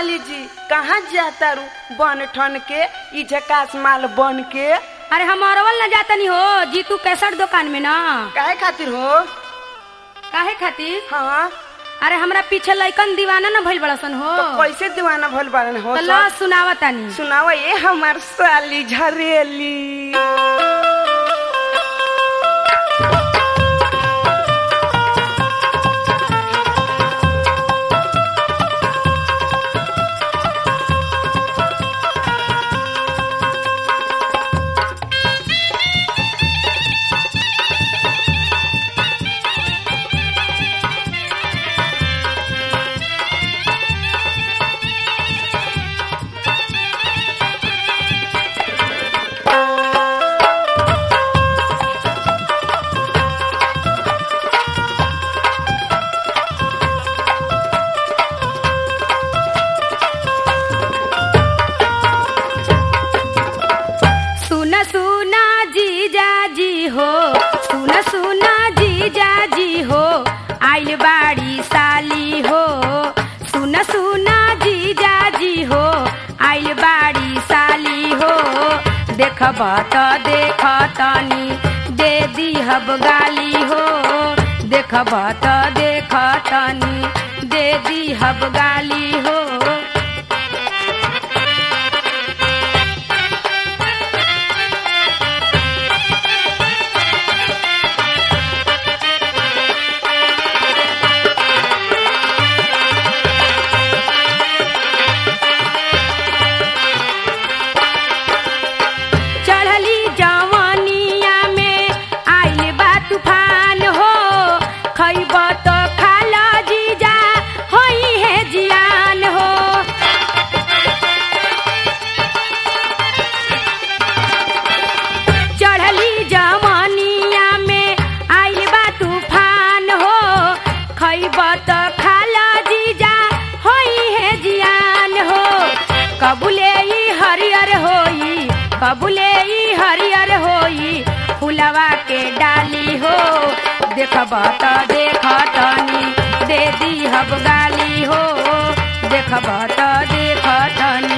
साली जी कहाँ जाता रू बन ठन के ई झकास माल बन के? अरे हम अरवल न जातनी हो जीतू कैसट दुकान में ना। काहे खातिर हो? काहे खातिर? हाँ अरे हमरा पीछे लइकन दीवाना न भइल बड़सन हो। तो कैसे दीवाना भइल बारन हो? तो ला सुनावा तानी। सुनावा ये हमार साली झरेली। आइल बाड़ी साली हो सुन सुना जीजाजी हो आइल बाड़ी साली हो देखब त देख तनी दे दीहब गाली हो देखब त देख तनी दे दीहब गाली हो। कबुले ई हरियर होई फुलवा के डाली हो देखब त देख तनी दे दीहब गाली हो देखब त देख तनी।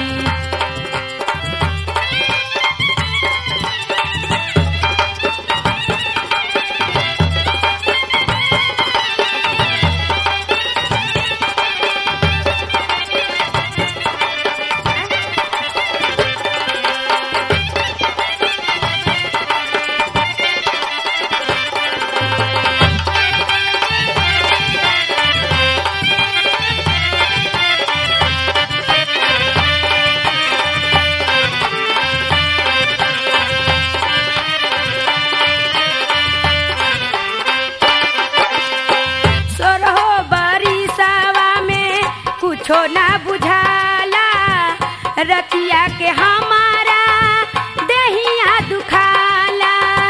कुछो ना बुझाला रतिया के हमारा दहिया दुखाला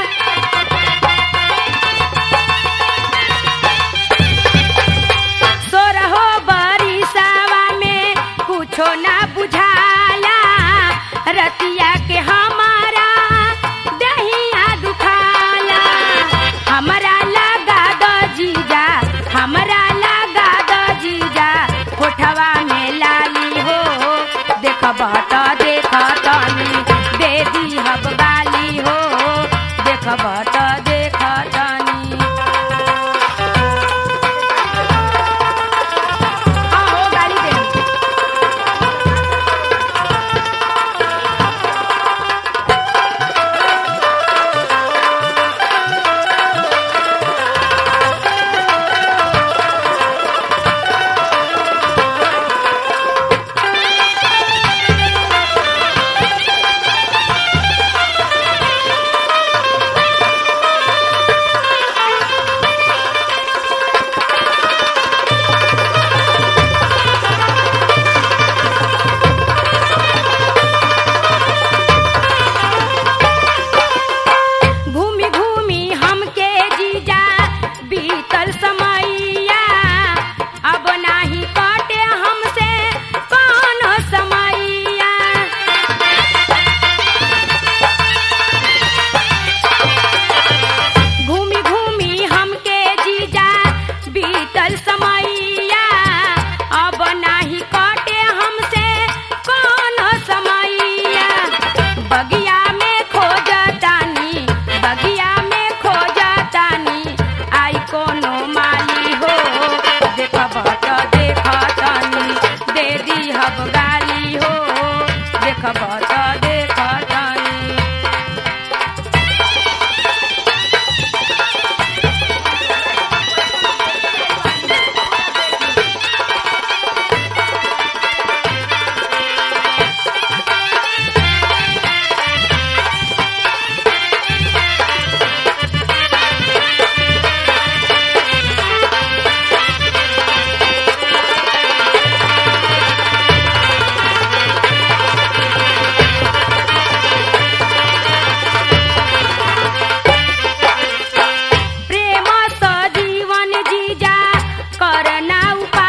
सोरहो बरिसावा में कुछो ना बुझाला रतिया के हमारा दहिया दुखाला हमरा लगा द जीजा हमरा लगा द जीजा होठवा में लाली हो देखब त देख तनी दे दीहब गाली हो देखब त देख तनी। गाली दे ना उपाय